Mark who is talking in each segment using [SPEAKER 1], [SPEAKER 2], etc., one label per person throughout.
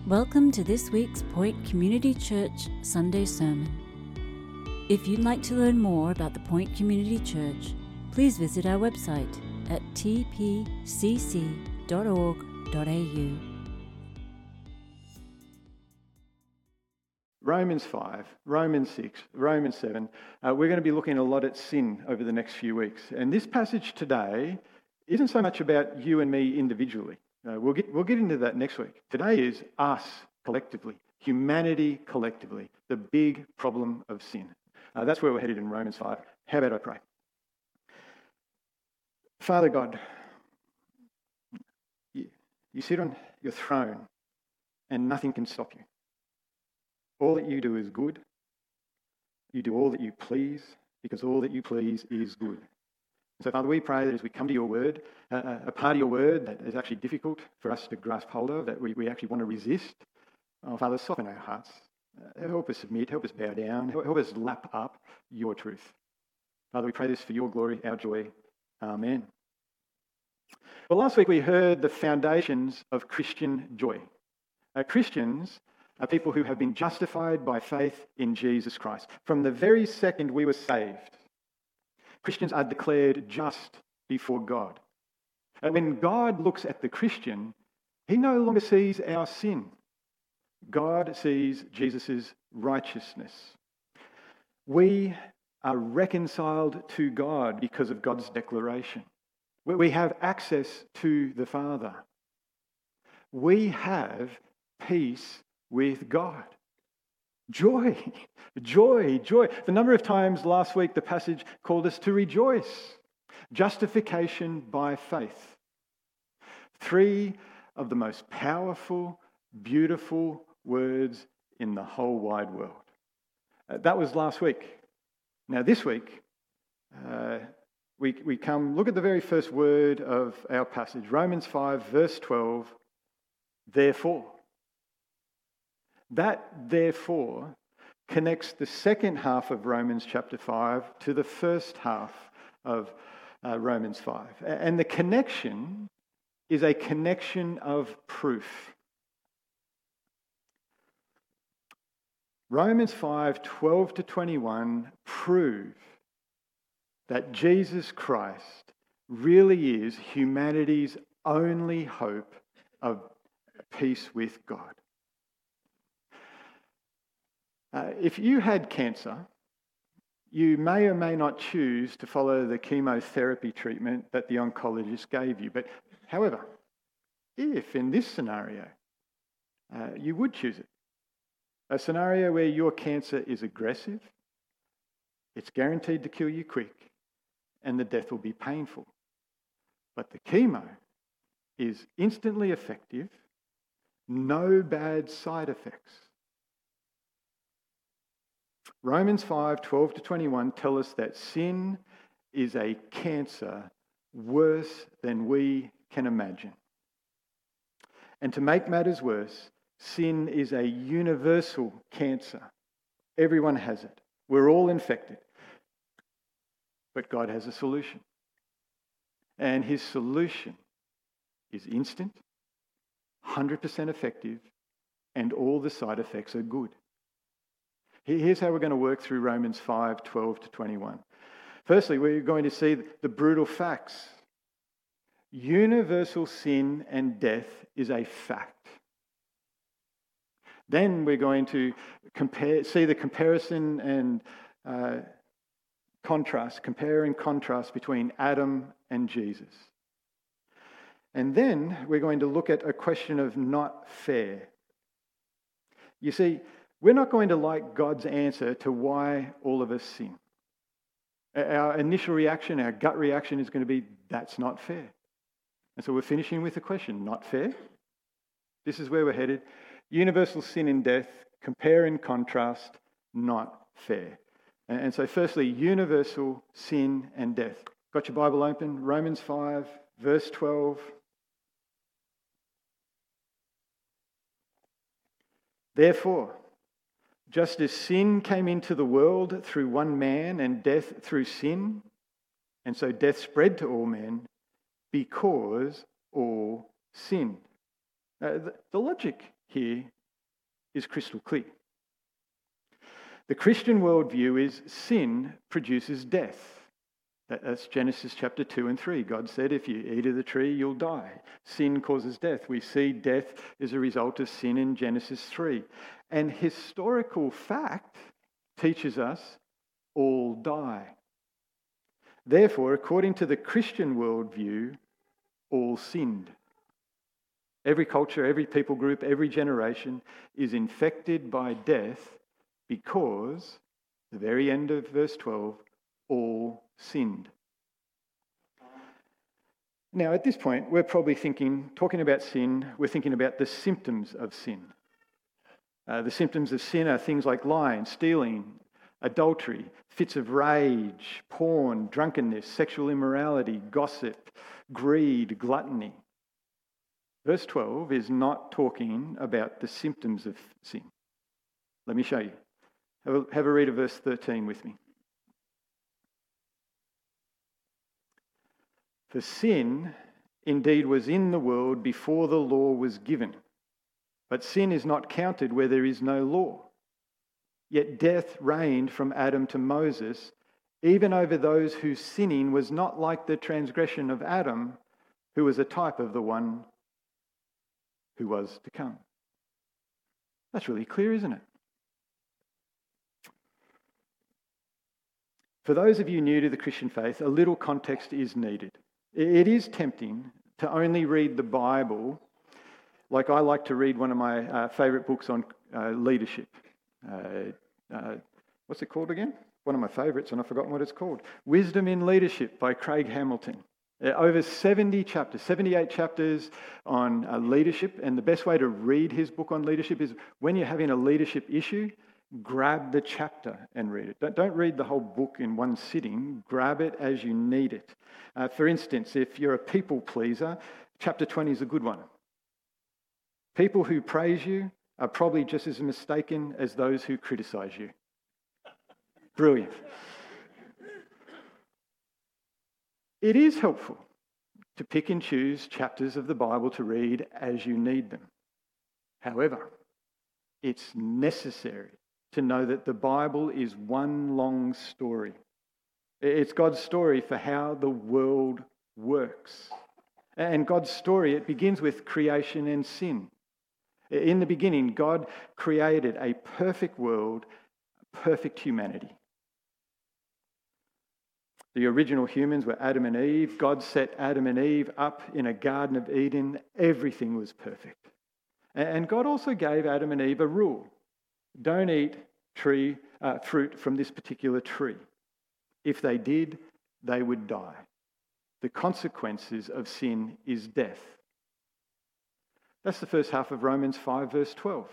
[SPEAKER 1] Welcome to this week's Point Community Church Sunday Sermon. If you'd like to learn more about the Point Community Church, please visit our website at tpcc.org.au.
[SPEAKER 2] Romans 5, Romans 6, Romans 7. We're going to be looking a lot at sin over the next few weeks. And this passage today isn't so much about you and me individually. We'll get into that next week. Today is us collectively, humanity collectively, the big problem of sin. That's where we're headed in Romans 5. How about I pray? Father God, you sit on your throne and nothing can stop you. All that you do is good. You do all that you please because all that you please is good. So, Father, we pray that as we come to your word, a part of your word that is actually difficult for us to grasp hold of, that we actually want to resist, Father, soften our hearts. Help us submit, help us bow down, help us lap up your truth. Father, we pray this for your glory, our joy. Amen. Well, last week we heard the foundations of Christian joy. Christians are people who have been justified by faith in Jesus Christ. From the very second we were saved, Christians are declared just before God. And when God looks at the Christian, he no longer sees our sin. God sees Jesus' righteousness. We are reconciled to God because of God's declaration. We have access to the Father. We have peace with God. Joy, joy, joy. The number of times last week the passage called us to rejoice. Justification by faith. 3 of the most powerful, beautiful words in the whole wide world. That was last week. Now this week, we come, look at the very first word of our passage. Romans 5, verse 12, therefore. That, therefore, connects the second half of Romans chapter 5 to the first half of Romans 5. And the connection is a connection of proof. Romans 5, 12 to 21 prove that Jesus Christ really is humanity's only hope of peace with God. If you had cancer, you may or may not choose to follow the chemotherapy treatment that the oncologist gave you. But however, if in this scenario you would choose it, a scenario where your cancer is aggressive, it's guaranteed to kill you quick, and the death will be painful. But the chemo is instantly effective, no bad side effects. Romans 5, 12 to 21 tell us that sin is a cancer worse than we can imagine. And to make matters worse, sin is a universal cancer. Everyone has it. We're all infected. But God has a solution. And his solution is instant, 100% effective, and all the side effects are good. Here's how we're going to work through Romans 5, 12 to 21. Firstly, we're going to see the brutal facts. Universal sin and death is a fact. Then we're going to see the comparison and compare and contrast between Adam and Jesus. And then we're going to look at a question of not fair. You see, we're not going to like God's answer to why all of us sin. Our initial reaction, our gut reaction is going to be, that's not fair. And so we're finishing with the question, not fair? This is where we're headed. Universal sin and death, compare and contrast, not fair. And so firstly, universal sin and death. Got your Bible open? Romans 5, verse 12. Therefore, just as sin came into the world through one man and death through sin, and so death spread to all men because all sinned. The logic here is crystal clear. The Christian worldview is sin produces death. That's Genesis chapter 2 and 3. God said, if you eat of the tree, you'll die. Sin causes death. We see death as a result of sin in Genesis 3. And historical fact teaches us all die. Therefore, according to the Christian worldview, all sinned. Every culture, every people group, every generation is infected by death because, the very end of verse 12, all sinned. Now, at this point, we're probably talking about sin, we're thinking about the symptoms of sin. The symptoms of sin are things like lying, stealing, adultery, fits of rage, porn, drunkenness, sexual immorality, gossip, greed, gluttony. Verse 12 is not talking about the symptoms of sin. Let me show you. Have a read of verse 13 with me. For sin indeed was in the world before the law was given, but sin is not counted where there is no law. Yet death reigned from Adam to Moses, even over those whose sinning was not like the transgression of Adam, who was a type of the one who was to come. That's really clear, isn't it? For those of you new to the Christian faith, a little context is needed. It is tempting to only read the Bible, like I like to read one of my favourite books on leadership. What's it called again? One of my favourites, and I've forgotten what it's called. Wisdom in Leadership by Craig Hamilton. Over 78 chapters on leadership, and the best way to read his book on leadership is when you're having a leadership issue, grab the chapter and read it. Don't read the whole book in one sitting. Grab it as you need it. For instance, if you're a people pleaser, chapter 20 is a good one. People who praise you are probably just as mistaken as those who criticise you. Brilliant. It is helpful to pick and choose chapters of the Bible to read as you need them. However, it's necessary to know that the Bible is one long story. It's God's story for how the world works. And God's story, it begins with creation and sin. In the beginning, God created a perfect world, perfect humanity. The original humans were Adam and Eve. God set Adam and Eve up in a Garden of Eden. Everything was perfect. And God also gave Adam and Eve a rule. Don't eat fruit from this particular tree. If they did, they would die. The consequences of sin is death. That's the first half of Romans 5, verse 12.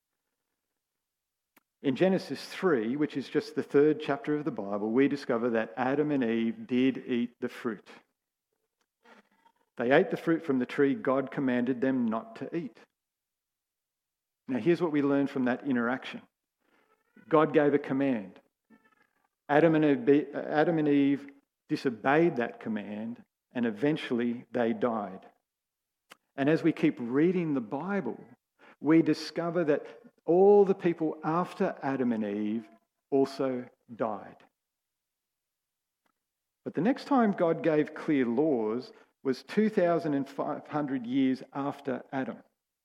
[SPEAKER 2] In Genesis 3, which is just the third chapter of the Bible, we discover that Adam and Eve did eat the fruit. They ate the fruit from the tree God commanded them not to eat. Now, here's what we learn from that interaction. God gave a command. Adam and Eve disobeyed that command, and eventually they died. And as we keep reading the Bible, we discover that all the people after Adam and Eve also died. But the next time God gave clear laws was 2,500 years after Adam.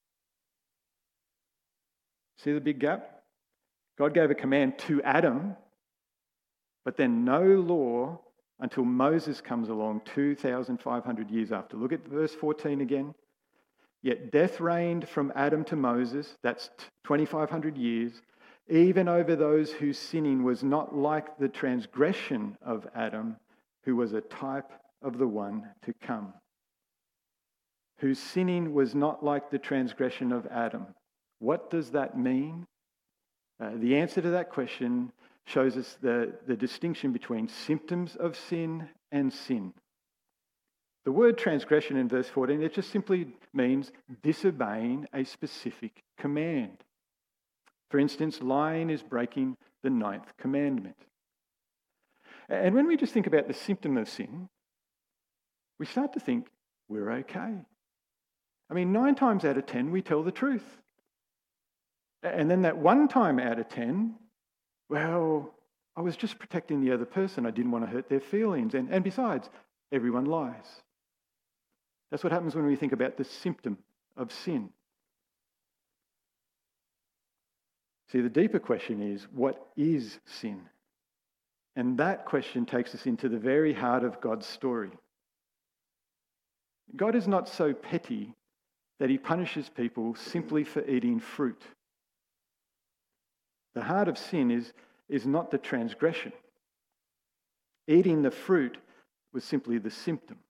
[SPEAKER 2] See the big gap? God gave a command to Adam, but then no law until Moses comes along 2,500 years after. Look at verse 14 again. Yet death reigned from Adam to Moses, that's 2,500 years, even over those whose sinning was not like the transgression of Adam, who was a type of the one to come. Whose sinning was not like the transgression of Adam. What does that mean? The answer to that question shows us the distinction between symptoms of sin and sin. The word transgression in verse 14, it just simply means disobeying a specific command. For instance, lying is breaking the 9th commandment. And when we just think about the symptom of sin, we start to think we're okay. I mean, 9 times out of 10, we tell the truth. And then that one time out of 10, well, I was just protecting the other person. I didn't want to hurt their feelings. And besides, everyone lies. That's what happens when we think about the symptom of sin. See, the deeper question is, what is sin? And that question takes us into the very heart of God's story. God is not so petty that he punishes people simply for eating fruit. The heart of sin is not the transgression. Eating the fruit was simply the symptom.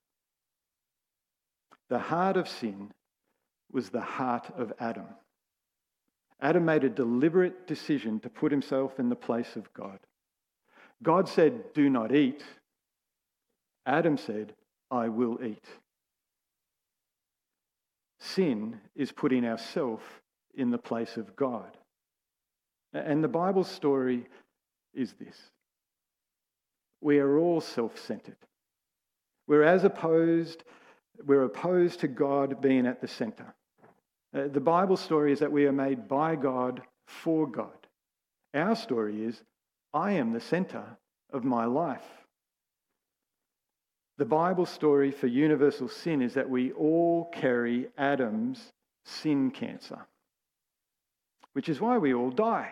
[SPEAKER 2] The heart of sin was the heart of Adam. Adam made a deliberate decision to put himself in the place of God. God said, "Do not eat." Adam said, "I will eat." Sin is putting ourselves in the place of God. And the Bible's story is this. We are all self-centered. We're opposed to God being at the center. The Bible story is that we are made by God for God. Our story is, I am the center of my life. The Bible story for universal sin is that we all carry Adam's sin cancer, which is why we all die.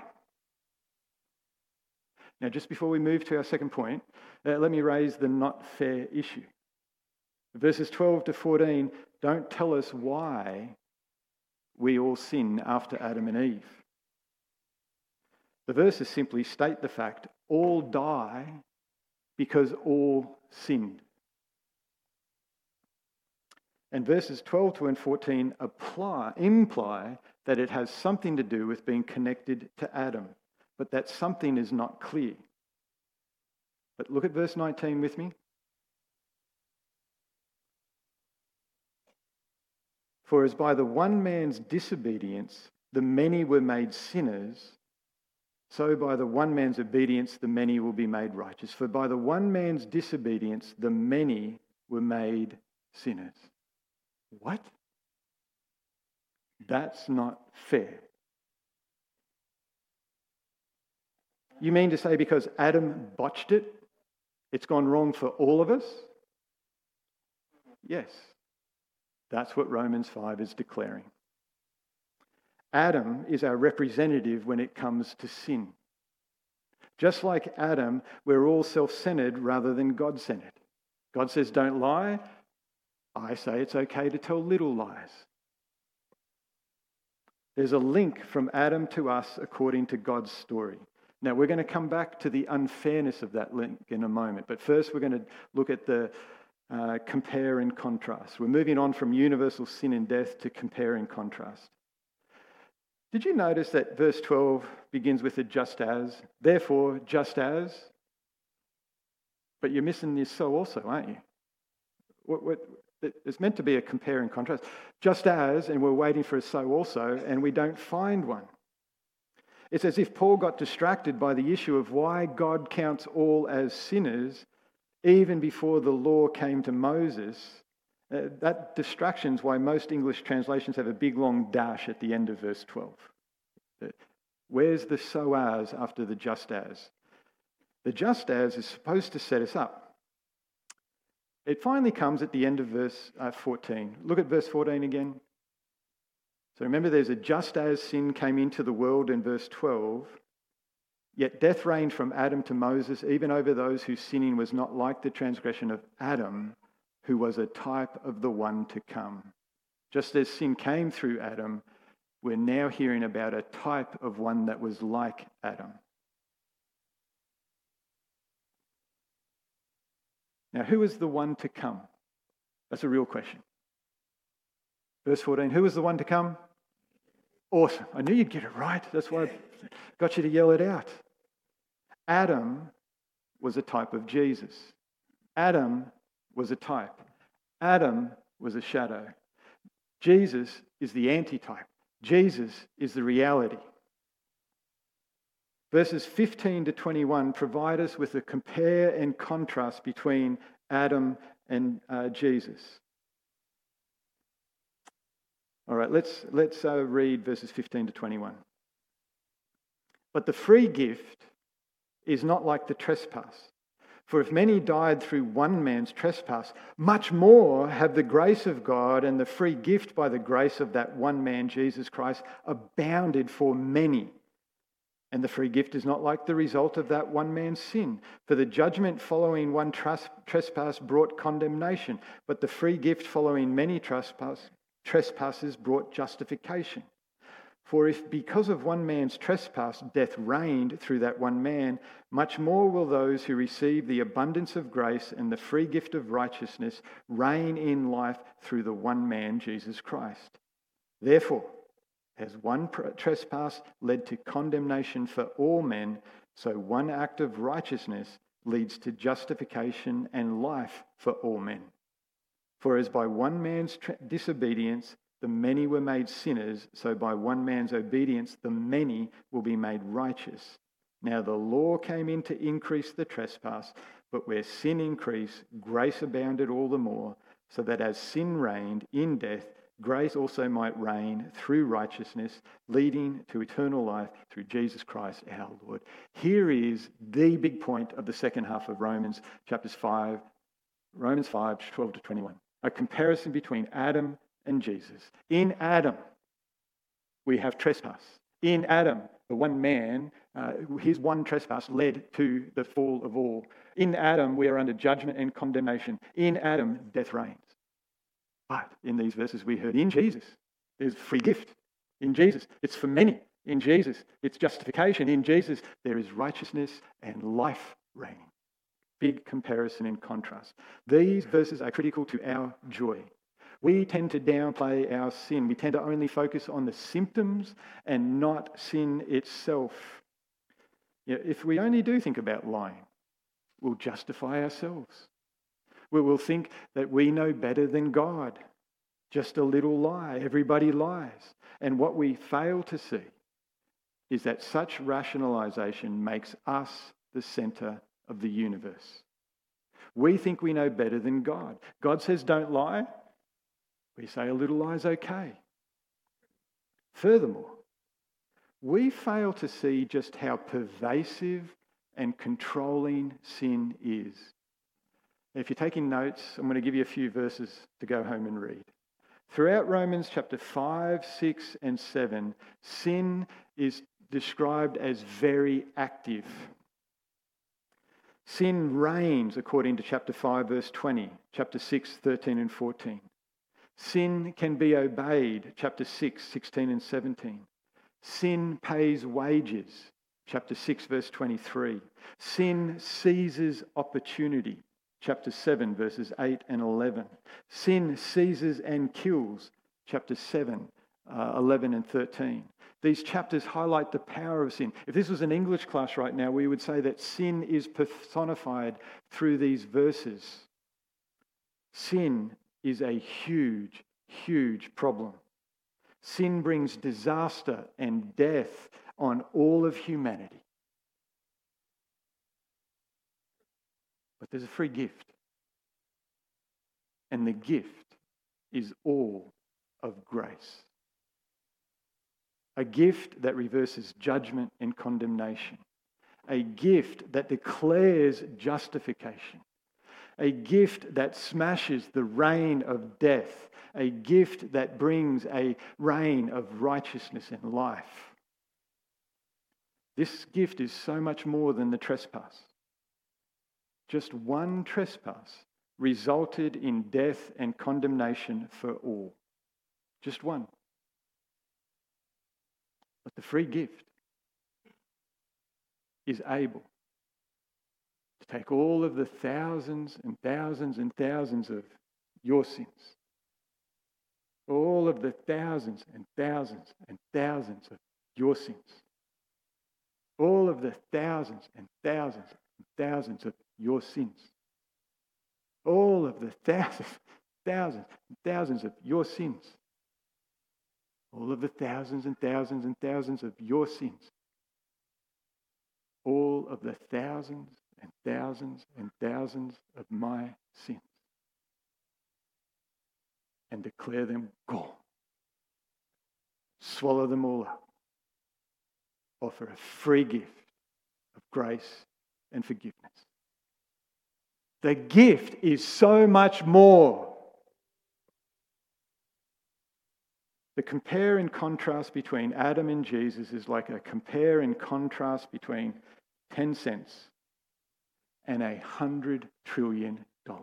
[SPEAKER 2] Now, just before we move to our second point, let me raise the not fair issue. Verses 12 to 14 don't tell us why we all sin after Adam and Eve. The verses simply state the fact all die because all sinned. And verses 12 to 14 imply that it has something to do with being connected to Adam, but that something is not clear. But look at verse 19 with me. For as by the one man's disobedience the many were made sinners, so by the one man's obedience the many will be made righteous. For by the one man's disobedience the many were made sinners. What? That's not fair. You mean to say because Adam botched it, it's gone wrong for all of us? Yes. That's what Romans 5 is declaring. Adam is our representative when it comes to sin. Just like Adam, we're all self-centered rather than God-centered. God says, don't lie. I say it's okay to tell little lies. There's a link from Adam to us according to God's story. Now, we're going to come back to the unfairness of that link in a moment. But first, we're going to look at the compare and contrast. We're moving on from universal sin and death to compare and contrast. Did you notice that verse 12 begins with a just as? Therefore, just as. But you're missing this so also, aren't you? It's meant to be a compare and contrast. Just as, and we're waiting for a so also, and we don't find one. It's as if Paul got distracted by the issue of why God counts all as sinners even before the law came to Moses. That distraction's why most English translations have a big long dash at the end of verse 12. Where's the so as after the just as? The just as is supposed to set us up. It finally comes at the end of verse 14. Look at verse 14 again. So remember, there's a just as sin came into the world in verse 12, yet death reigned from Adam to Moses, even over those whose sinning was not like the transgression of Adam, who was a type of the one to come. Just as sin came through Adam, we're now hearing about a type of one that was like Adam. Now, who is the one to come? That's a real question. Verse 14, who is the one to come? Awesome. I knew you'd get it right. That's why I got you to yell it out. Adam was a type of Jesus. Adam was a type. Adam was a shadow. Jesus is the antitype. Jesus is the reality. Verses 15 to 21 provide us with a compare and contrast between Adam and Jesus. All right, let's read verses 15 to 21. But the free gift is not like the trespass. For if many died through one man's trespass, much more have the grace of God and the free gift by the grace of that one man, Jesus Christ, abounded for many. And the free gift is not like the result of that one man's sin. For the judgment following one trespass brought condemnation, but the free gift following many trespasses brought justification. For if because of one man's trespass death reigned through that one man, much more will those who receive the abundance of grace and the free gift of righteousness reign in life through the one man, Jesus Christ. Therefore, as one trespass led to condemnation for all men, so one act of righteousness leads to justification and life for all men. For as by one man's disobedience the many were made sinners, so by one man's obedience the many will be made righteous. Now the law came in to increase the trespass, but where sin increased, grace abounded all the more, so that as sin reigned in death, grace also might reign through righteousness, leading to eternal life through Jesus Christ our Lord. Here is the big point of the second half of Romans 5, 12 to 21. A comparison between Adam and Jesus. In Adam, we have trespass. In Adam, the one man, his one trespass led to the fall of all. In Adam, we are under judgment and condemnation. In Adam, death reigns. But in these verses we heard, in Jesus, there's free gift. In Jesus, it's for many. In Jesus, it's justification. In Jesus, there is righteousness and life reigning. Big comparison and contrast. These verses are critical to our joy. We tend to downplay our sin. We tend to only focus on the symptoms and not sin itself. If we only do think about lying, we'll justify ourselves. We will think that we know better than God. Just a little lie. Everybody lies. And what we fail to see is that such rationalization makes us the center of the universe. We think we know better than God. God says don't lie. We say a little lie is okay. Furthermore, we fail to see just how pervasive and controlling sin is. If you're taking notes, I'm going to give you a few verses to go home and read. Throughout Romans chapter 5, 6 and 7, sin is described as very active. Sin reigns according to chapter 5 verse 20, chapter 6, 13 and 14. Sin can be obeyed, chapter 6, 16 and 17. Sin pays wages, chapter 6 verse 23. Sin seizes opportunity, chapter 7 verses 8 and 11. Sin seizes and kills, chapter 7, 11 and 13. These chapters highlight the power of sin. If this was an English class right now, we would say that sin is personified through these verses. Sin is a huge, huge problem. Sin brings disaster and death on all of humanity. But there's a free gift. And the gift is all of grace. A gift that reverses judgment and condemnation. A gift that declares justification. A gift that smashes the reign of death. A gift that brings a reign of righteousness and life. This gift is so much more than the trespass. Just one trespass resulted in death and condemnation for all. Just one. But the free gift is able to take all of the thousands and thousands and thousands of your sins, all of the thousands and thousands and thousands of your sins, all of the thousands and thousands and thousands of your sins, all of the thousands and thousands of your sins, all of the thousands and thousands and thousands of your sins, all of the thousands and thousands and thousands of my sins, and declare them gone. Swallow them all up. offer a free gift of grace and forgiveness. The gift is so much more. The compare and contrast between Adam and Jesus is like a compare and contrast between 10 cents and $100 trillion.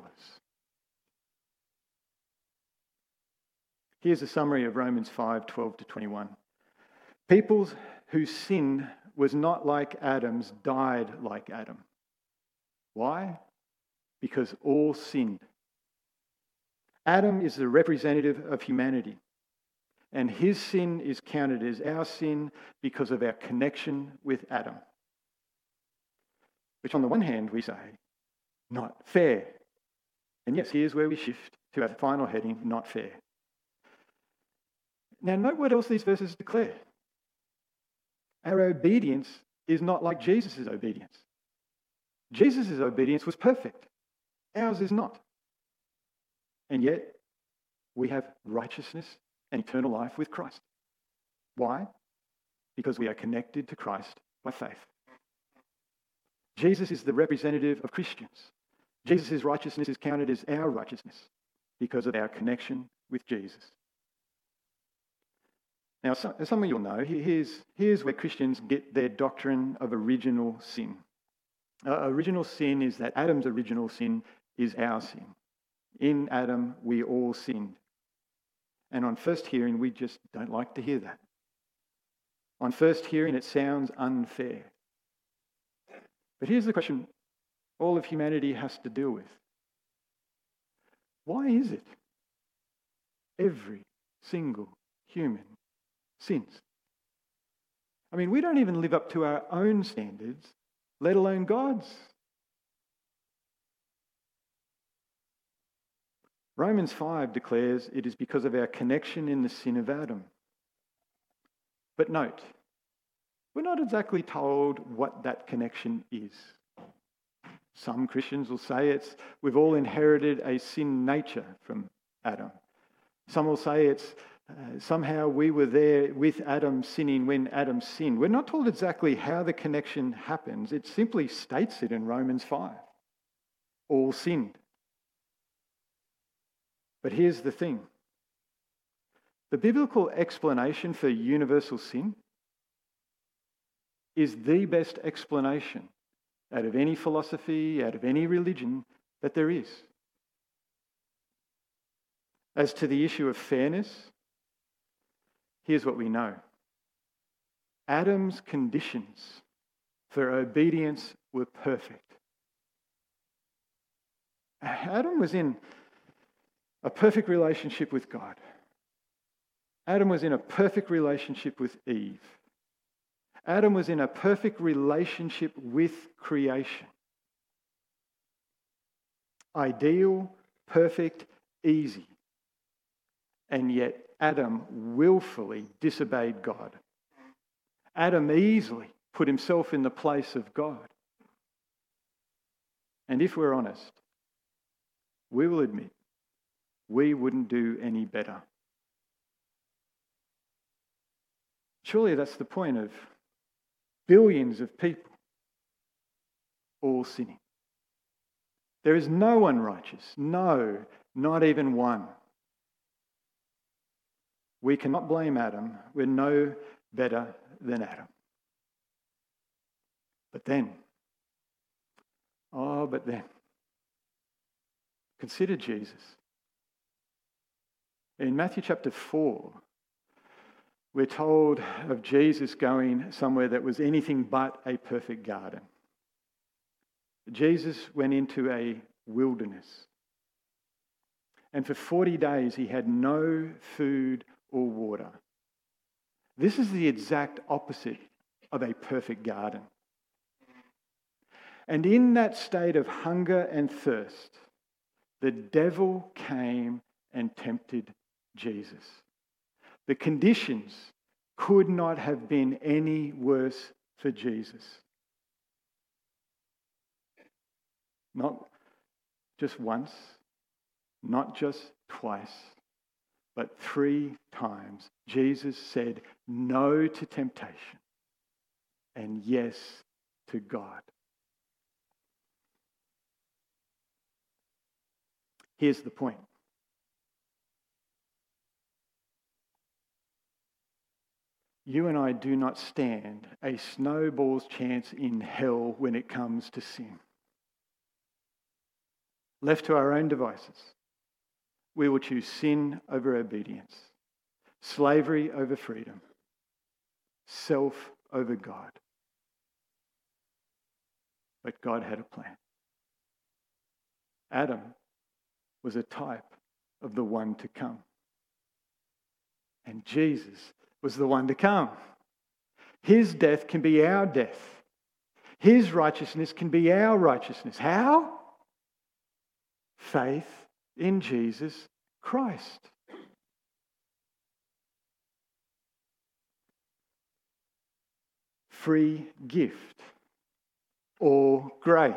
[SPEAKER 2] Here's a summary of Romans 5:12-21. People whose sin was not like Adam's died like Adam. Why? Because all sinned. Adam is the representative of humanity, and his sin is counted as our sin because of our connection with Adam. Which on the one hand we say, not fair. And yes, here's where we shift to our final heading, not fair. Now note what else these verses declare. Our obedience is not like Jesus' obedience. Jesus' obedience was perfect. Ours is not. And yet, we have righteousness and eternal life with Christ. Why? Because we are connected to Christ by faith. Jesus is the representative of Christians. Jesus' righteousness is counted as our righteousness because of our connection with Jesus. Now, as some of you will know, here's where Christians get their doctrine of original sin. Original sin is that Adam's original sin is our sin. In Adam, we all sinned. And on first hearing, we just don't like to hear that. On first hearing, it sounds unfair. But here's the question all of humanity has to deal with. Why is it every single human sins? I mean, we don't even live up to our own standards, let alone God's. Romans 5 declares it is because of our connection in the sin of Adam. But note, we're not exactly told what that connection is. Some Christians will say we've all inherited a sin nature from Adam. Some will say it's somehow we were there with Adam sinning when Adam sinned. We're not told exactly how the connection happens. It simply states it in Romans 5. All sinned. But here's the thing. The biblical explanation for universal sin is the best explanation out of any philosophy, out of any religion that there is. As to the issue of fairness, here's what we know. Adam's conditions for obedience were perfect. Adam was in a perfect relationship with God. Adam was in a perfect relationship with Eve. Adam was in a perfect relationship with creation. Ideal, perfect, easy. And yet Adam willfully disobeyed God. Adam easily put himself in the place of God. And if we're honest, we will admit we wouldn't do any better. Surely that's the point of billions of people all sinning. There is no one righteous. No, not even one. We cannot blame Adam. We're no better than Adam. But then, consider Jesus. In Matthew chapter 4, we're told of Jesus going somewhere that was anything but a perfect garden. Jesus went into a wilderness. And for 40 days he had no food or water. This is the exact opposite of a perfect garden. And in that state of hunger and thirst, the devil came and tempted Jesus. The conditions could not have been any worse for Jesus. Not just once, not just twice, but 3 times Jesus said no to temptation. and yes to God. Here's the point. You and I do not stand a snowball's chance in hell when it comes to sin. Left to our own devices, we will choose sin over obedience, slavery over freedom, self over God. But God had a plan. Adam was a type of the one to come. And Jesus was the one to come. His death can be our death. His righteousness can be our righteousness. How? Faith in Jesus Christ. Free gift or grace.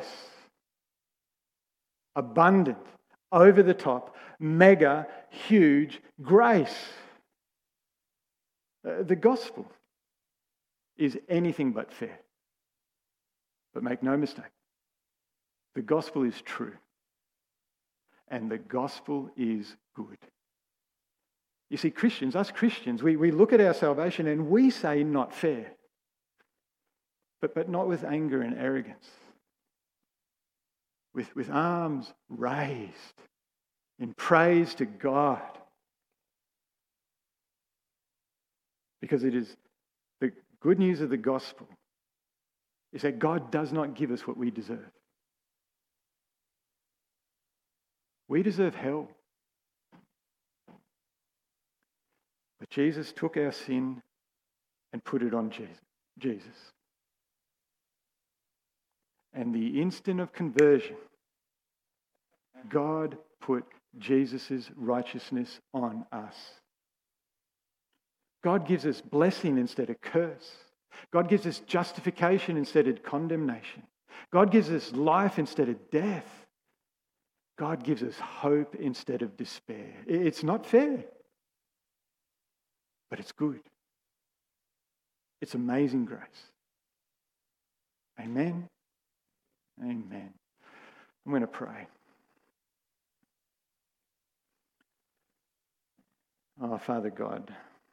[SPEAKER 2] Abundant, over the top, mega, huge grace. The gospel is anything but fair. But make no mistake, the gospel is true. And the gospel is good. You see, us Christians, we look at our salvation and we say not fair. But not with anger and arrogance. With arms raised in praise to God. Because it is the good news of the gospel is that God does not give us what we deserve. We deserve hell. But Jesus took our sin and put it on Jesus. And the instant of conversion, God put Jesus' righteousness on us. God gives us blessing instead of curse. God gives us justification instead of condemnation. God gives us life instead of death. God gives us hope instead of despair. It's not fair, but it's good. It's amazing grace. Amen. Amen. I'm going to pray. Oh, Father God,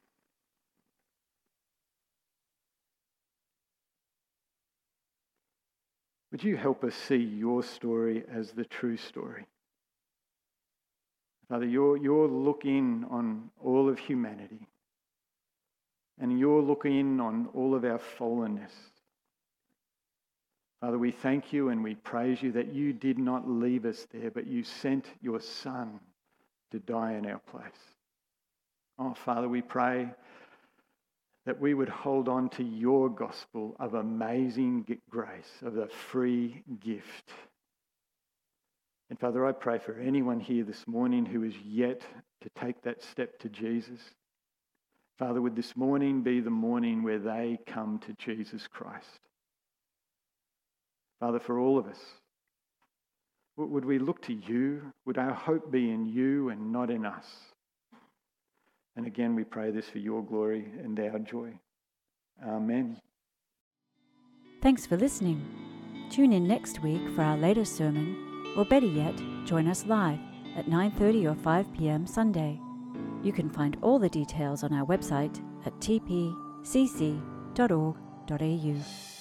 [SPEAKER 2] would you help us see your story as the true story? Father, you're looking on all of humanity, and you're looking on all of our fallenness. Father, we thank you and we praise you that you did not leave us there, but you sent your Son to die in our place. Oh, Father, we pray that we would hold on to your gospel of amazing grace, of the free gift. And Father, I pray for anyone here this morning who is yet to take that step to Jesus. Father, would this morning be the morning where they come to Jesus Christ? Father, for all of us, would we look to you? Would our hope be in you and not in us? And again, we pray this for your glory and our joy. Amen.
[SPEAKER 1] Thanks for listening. Tune in next week for our latest sermon, or better yet, join us live at 9:30 or 5 p.m. Sunday. You can find all the details on our website at tpcc.org.au.